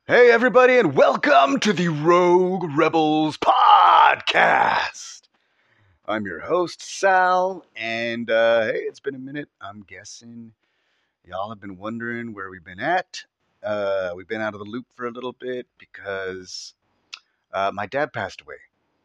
Hey, everybody, and welcome to the Rogue Rebels podcast. I'm your host, Sal, and hey, it's been a minute. I'm guessing y'all have been wondering where we've been at. We've been out of the loop for a little bit because my dad passed away.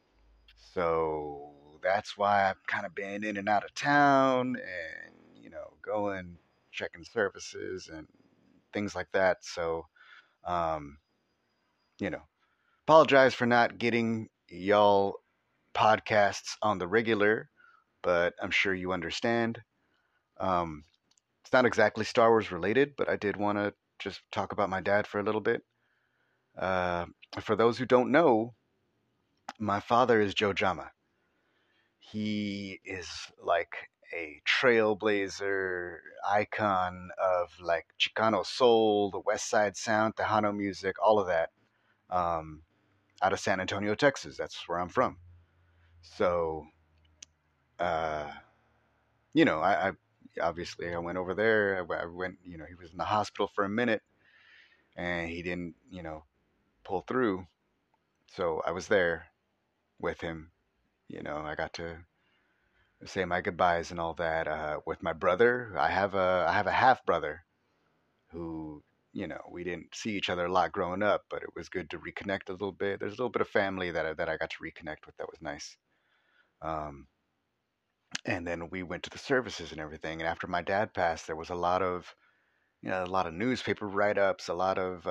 So that's why I've kind of been in and out of town and, going, checking services and things like that. So, um, you know, apologize for not getting y'all podcasts on the regular, but I'm sure you understand. Um, it's not exactly Star Wars related, but I did want to just talk about my dad for a little bit. Uh, for those who don't know, my father is Joe Jama. He is like a trailblazer icon of like Chicano soul, the West Side Sound, Tejano music, all of that. Um, Out of San Antonio, Texas. That's where I'm from. So, uh, I obviously I went over there. I went, he was in the hospital for a minute and he didn't, pull through. So I was there with him. I got to say my goodbyes and all that with my brother. I have a half brother who, we didn't see each other a lot growing up, but it was good to reconnect a little bit. There's a little bit of family that I got to reconnect with. That was nice. Um, and then we went to the services and everything. And after my dad passed, there was a lot of newspaper write-ups, a lot of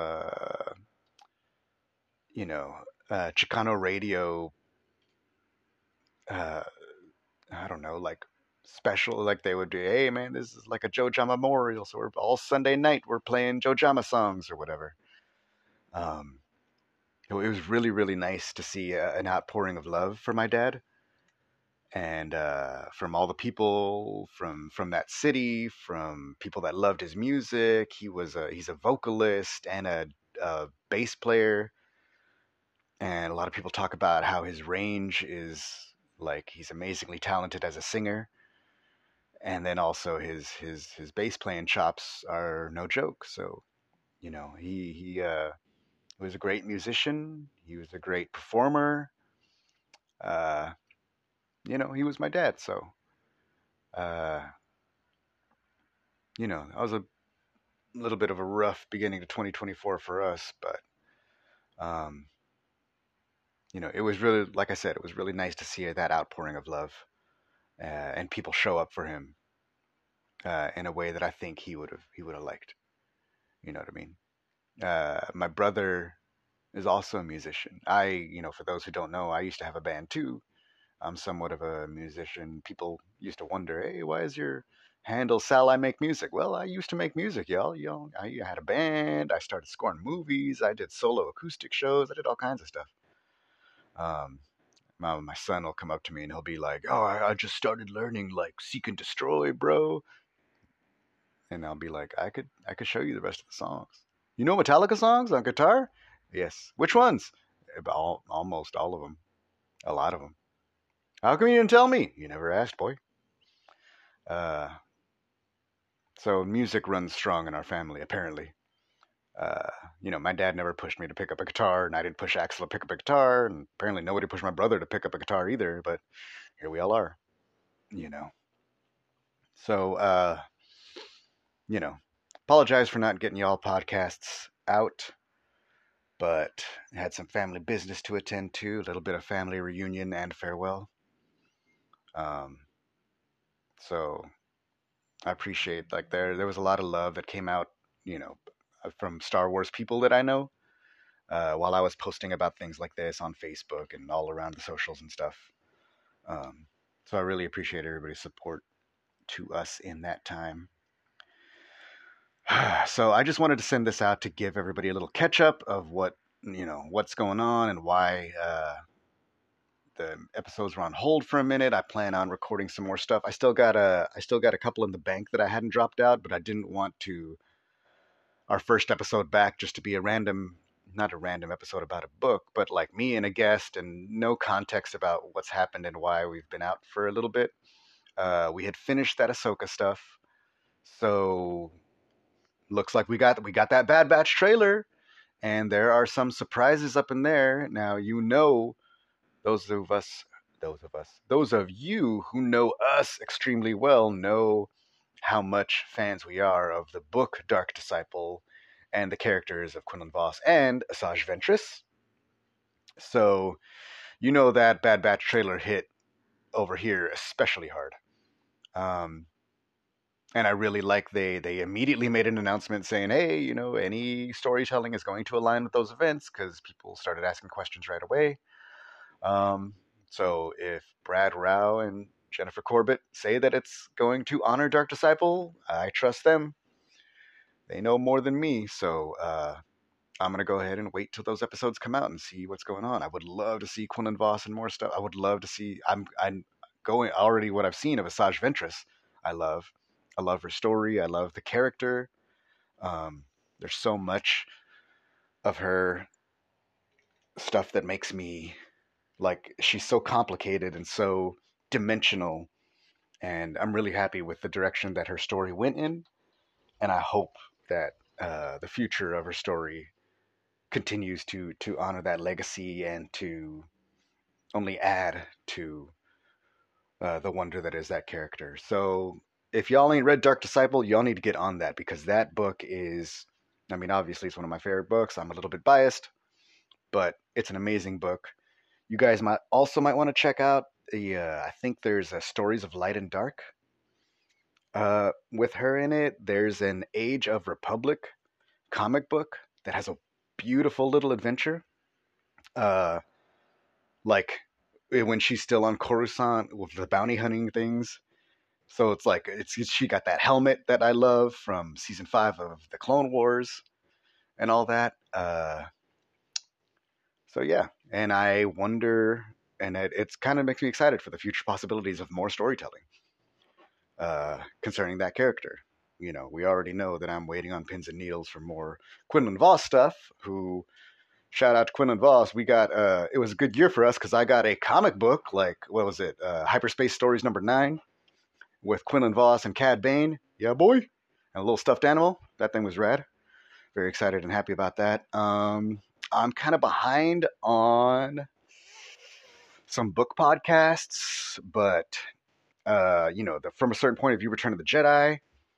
you know Chicano radio. Uh, I don't know, like special, like they would do. Hey, man, this is like a Joe Jama memorial, so we're all Sunday night we're playing Joe Jama songs or whatever. Um, it was really really nice to see an outpouring of love for my dad and from all the people from that city, from people that loved his music. He's a vocalist and a bass player, and a lot of people talk about how his range is like he's amazingly talented as a singer, and then also his bass playing chops are no joke. So he was a great musician. He was a great performer. Uh, he was my dad, so. Uh, that was a little bit of a rough beginning to 2024 for us, but um, it was really, like I said, it was really nice to see that outpouring of love and people show up for him in a way that I think he would have liked. You know what I mean? My brother is also a musician. For those who don't know, I used to have a band too. I'm somewhat of a musician. People used to wonder, hey, why is your handle Sal I Make Music? Well, I used to make music, y'all. I had a band. I started scoring movies. I did solo acoustic shows. I did all kinds of stuff. Um, my son will come up to me and he'll be like, "Oh, I just started learning like Seek and Destroy, bro." And I'll be like, "I could show you the rest of the songs. You know Metallica songs on guitar? Yes. Which ones? Almost all of them. A lot of them. How come you didn't tell me? You never asked, boy." Uh, so music runs strong in our family, apparently. Uh, my dad never pushed me to pick up a guitar, and I didn't push Axel to pick up a guitar, and apparently nobody pushed my brother to pick up a guitar either. But here we all are, you know. So, you know, apologize for not getting y'all podcasts out, but I had some family business to attend to, a little bit of family reunion and farewell. Um, so I appreciate like there was a lot of love that came out, you know, from Star Wars people that I know while I was posting about things like this on Facebook and all around the socials and stuff. Um, so I really appreciate everybody's support to us in that time. So I just wanted to send this out to give everybody a little catch up of what's going on and why the episodes were on hold for a minute. I plan on recording some more stuff. I still got a couple in the bank that I hadn't dropped out, but I didn't want to our first episode back just to be not a random episode about a book, but like me and a guest and no context about what's happened and why we've been out for a little bit. We had finished that Ahsoka stuff, so looks like we got that Bad Batch trailer, And there are some surprises up in there. Now, those of us, those of you who know us extremely well know how much fans we are of the book Dark Disciple and the characters of Quinlan Voss and Asajj Ventress. So, that Bad Batch trailer hit over here especially hard. Um, and I really like they immediately made an announcement saying, hey, any storytelling is going to align with those events because people started asking questions right away. Um, so if Brad Rau and Jennifer Corbett say that it's going to honor Dark Disciple, I trust them. They know more than me, so I'm gonna go ahead and wait till those episodes come out and see what's going on. I would love to see Quinlan Voss and more stuff. I would love to see. I'm going already. What I've seen of Asajj Ventress, I love. I love her story. I love the character. There's so much of her stuff that makes me like. She's so complicated and so dimensional, and I'm really happy with the direction that her story went in. And I hope that the future of her story continues to honor that legacy and to only add to the wonder that is that character. So if y'all ain't read Dark Disciple, y'all need to get on that because that book is, I mean, obviously it's one of my favorite books. I'm a little bit biased, but it's an amazing book. You guys might want to check out the. I think there's a Stories of Light and Dark. With her in it, there's an Age of Republic comic book that has a beautiful little adventure. Uh, like when she's still on Coruscant with the bounty hunting things. So it's like she got that helmet that I love from season 5 of the Clone Wars and all that. So yeah, and I wonder, and it's kind of makes me excited for the future possibilities of more storytelling concerning that character. We already know that I'm waiting on pins and needles for more Quinlan Voss stuff. Who shout out to Quinlan Voss. We got it was a good year for us because I got a comic book like what was it? Hyperspace Stories #9 with Quinlan Voss and Cad Bane. Yeah, boy, and a little stuffed animal. That thing was rad. Very excited and happy about that. I'm kind of behind on some book podcasts, but from a certain point of view, Return of the Jedi.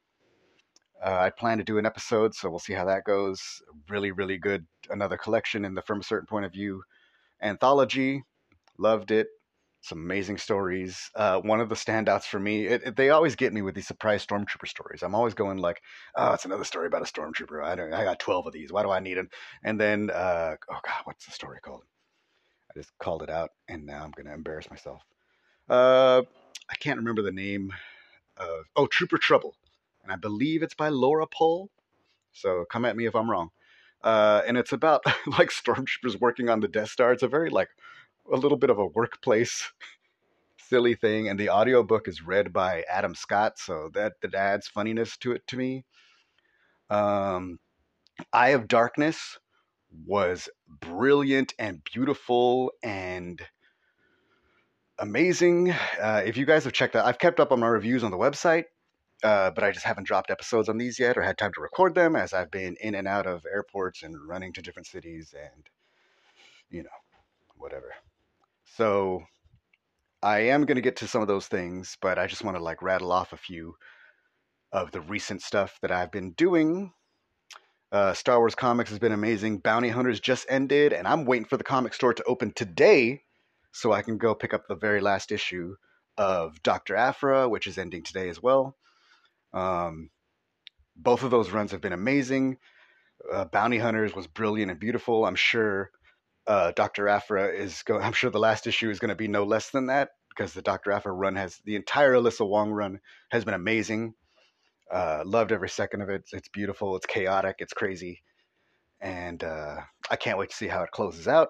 I plan to do an episode, so we'll see how that goes. Really, really good. Another collection in the From a Certain Point of View anthology. Loved it. Some amazing stories. One of the standouts for me, they always get me with these surprise stormtrooper stories. I'm always going like, oh, it's another story about a stormtrooper. I got 12 of these. Why do I need them? And then, oh God, what's the story called? I just called it out, and now I'm going to embarrass myself. I can't remember the name of, Trooper Trouble. And I believe it's by Laura Pohl. So come at me if I'm wrong. And it's about like stormtroopers working on the Death Star. It's a very like a little bit of a workplace silly thing, and the audiobook is read by Adam Scott, so that adds funniness to it to me. Um, Eye of Darkness was brilliant and beautiful and amazing. If you guys have checked out, I've kept up on my reviews on the website, but I just haven't dropped episodes on these yet or had time to record them as I've been in and out of airports and running to different cities and, whatever. So I am going to get to some of those things, but I just want to like rattle off a few of the recent stuff that I've been doing. Star Wars Comics has been amazing. Bounty Hunters just ended, and I'm waiting for the comic store to open today so I can go pick up the very last issue of Dr. Aphra, which is ending today as well. Both of those runs have been amazing. Bounty Hunters was brilliant and beautiful. I'm sure Dr. Aphra I'm sure the last issue is going to be no less than that because the Dr. Aphra run the entire Alyssa Wong run has been amazing. Loved every second of it. It's beautiful. It's chaotic. It's crazy. And I can't wait to see how it closes out.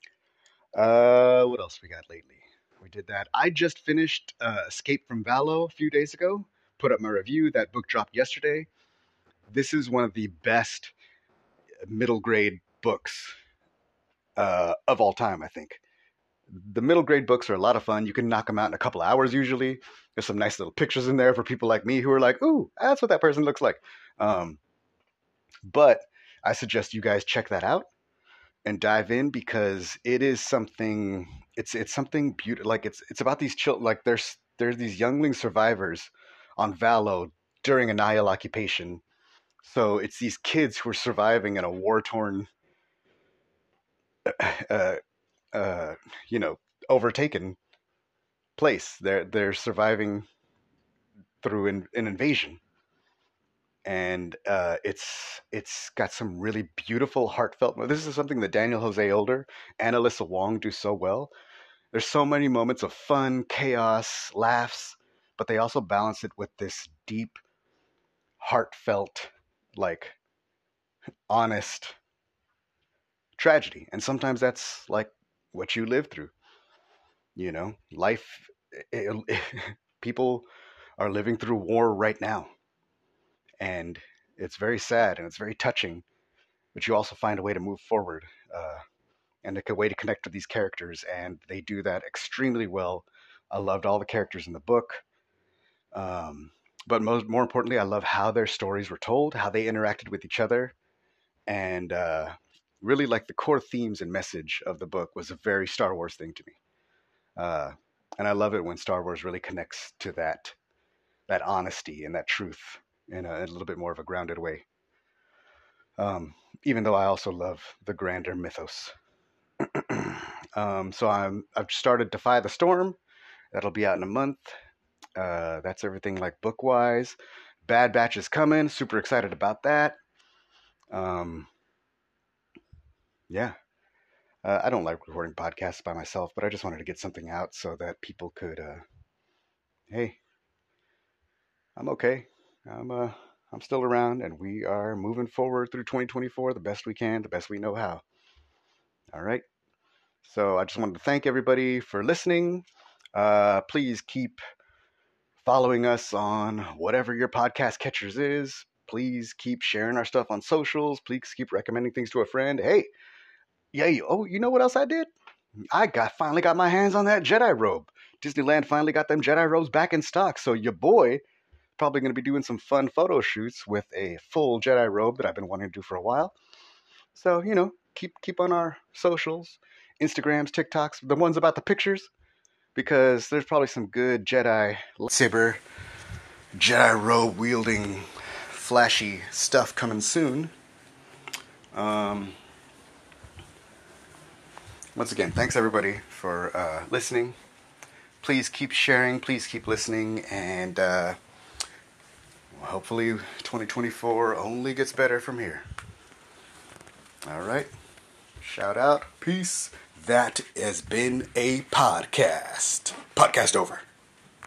What else we got lately? We did that. I just finished Escape from Valo a few days ago. Put up my review. That book dropped yesterday. This is one of the best middle grade books of all time, I think. The middle grade books are a lot of fun. You can knock them out in a couple hours usually. There's some nice little pictures in there for people like me who are like, ooh, that's what that person looks like. But I suggest you guys check that out and dive in because it is something. It's something beautiful. Like it's about these children. Like there's these youngling survivors on Valo during a Nihil occupation. So it's these kids who are surviving in a war torn, uh, uh, you know, overtaken place. They're surviving through an invasion, and it's got some really beautiful, heartfelt. This is something that Daniel Jose Older and Alyssa Wong do so well. There's so many moments of fun, chaos, laughs, but they also balance it with this deep, heartfelt, like honest tragedy. And sometimes that's like what you live through. Life. People are living through war right now, and it's very sad and it's very touching. But you also find a way to move forward, and a way to connect with these characters, and they do that extremely well. I loved all the characters in the book, but more importantly, I love how their stories were told, how they interacted with each other, and really like the core themes and message of the book was a very Star Wars thing to me. Uh, and I love it when Star Wars really connects to that honesty and that truth in a little bit more of a grounded way. Even though I also love the grander mythos. So I've started Defy the Storm. That'll be out in a month. That's everything like book wise. Bad Batch is coming. Super excited about that. Yeah. I don't like recording podcasts by myself, but I just wanted to get something out so that people could, hey, I'm okay. I'm still around, and we are moving forward through 2024 the best we can, the best we know how. All right. So I just wanted to thank everybody for listening. Please keep following us on whatever your podcast catchers is. Please keep sharing our stuff on socials. Please keep recommending things to a friend. Hey, yeah. Oh, you know what else I did? Finally got my hands on that Jedi robe. Disneyland finally got them Jedi robes back in stock. So your boy probably going to be doing some fun photo shoots with a full Jedi robe that I've been wanting to do for a while. So keep on our socials, Instagrams, TikToks, the ones about the pictures, because there's probably some good Jedi lightsaber, Jedi robe wielding, flashy stuff coming soon. Once again, thanks everybody for listening. Please keep sharing, please keep listening, and hopefully 2024 only gets better from here. All right. Shout out. Peace. That has been a podcast. Podcast over.